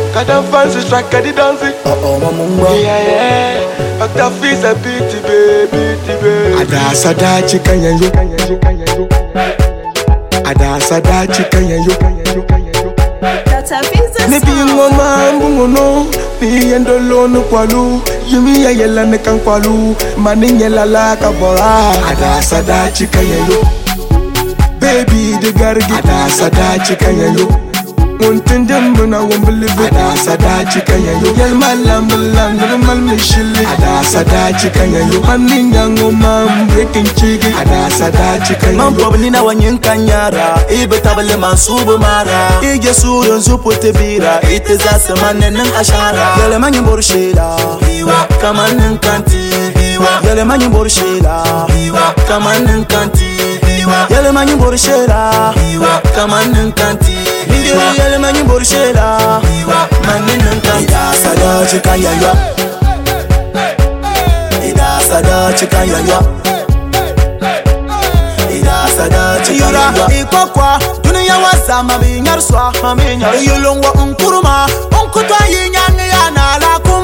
Kada fancy track, kada dancing. Yeah. After fees a bitty baby. Ada sada chicken yo. Ada sada chicken yo. Ne bi ngoma mbungono, ni endolo no kwalu. Yumi ya yela ne kan kwalu, mani nyela la kabora. Ada sada chicken yo. Baby the gargi. Ada sada chicken yo. Untendem buna wumbilive. Ada sada chicken yo. Yel malam mal mishili. Ada sada chicken yo. Mani ngoma breaking chigi. Ada sada chicken yo. Man pobni na wanyin kanyara, ibe tabale mansubu mara. Ige surun zupote bira, ite zase manen ashara. Yele manyin borshela, kamanin kanti. Yele manyin borshela, kamanin kanti. Yele manyin borshela, kamanin kanti. Yele manyin borshela, manin kanti. Ida sada chicken yo. Ida sada chicken yo. Yura ikokwa dunia wasama binyarswa maminya yulungwa unkuruma unkutwa yinyanga yana lakum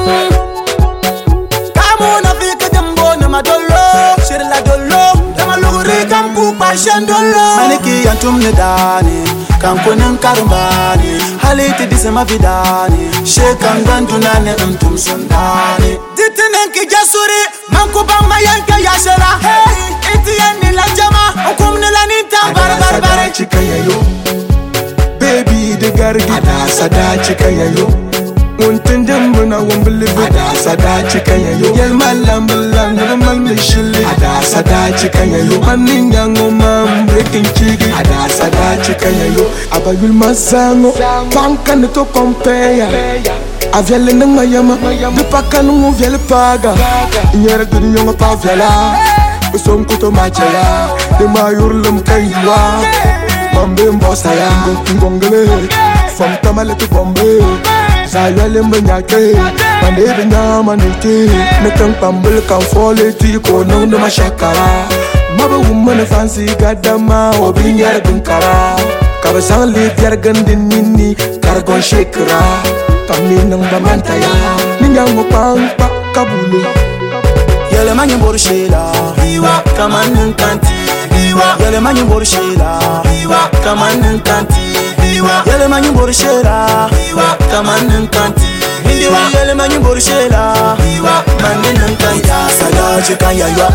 kamu na fika jambo na madolo shirla dolo dama luguri kampu passion dolo maniki yantum nedani kankunin karumbani haliti disema vidani shekan gandunane antum sondani ditinen ki jasuri mankuba mayanka yashara hey itiyani la jama ukumni la nita bar chicken yo. Baby the gargi. Ada sada chicken yo. Untendem buna wumbilive. Ada sada chicken yo. Yel malam mal mishili. Ada sada chicken yo. Mani ngoma breaking chigi. Ada sada chicken yo. Abayul mazango pankan to compare. Aviale nang mayama de pakan mu viale paga. Nyere gudi nyonga pa viala. Usom kuto machaya de mayurlum kaywa. Bombe mbosa ya ngongole from tamale to bombe sayale mbanyake mande binyama niti nekan pambul kan foleti ko non de mashakara maba woman fancy gadama obinyar binkara kabasan li pier gandin nini kargon shekra taminang bamantaya ninyango pampa kabulu yele manyin borshela kamanin kanti yele manyin borshela kamanin kanti yele manyin borshela kamanin kanti yele manyin borshela manin kanti. Ida sada chicken yo.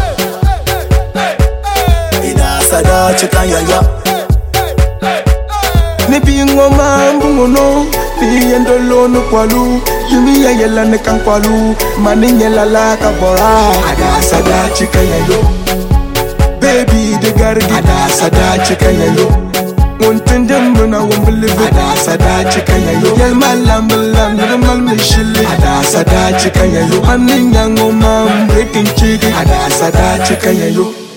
Ida sada chicken yo. Ne bi ngoma mbungono, ni endolo no kwalu. Yumi ya yela ne kan kwalu, mani nyela la kabora. Ada sada chicken yo. Baby the gargi. Ada sada chicken yo. Untendem buna wumbilive. Ada sada chicken yo. Yel malam mal mishili. Ada sada chicken yo. Mani ngoma breaking chigi. Ada sada chicken yo.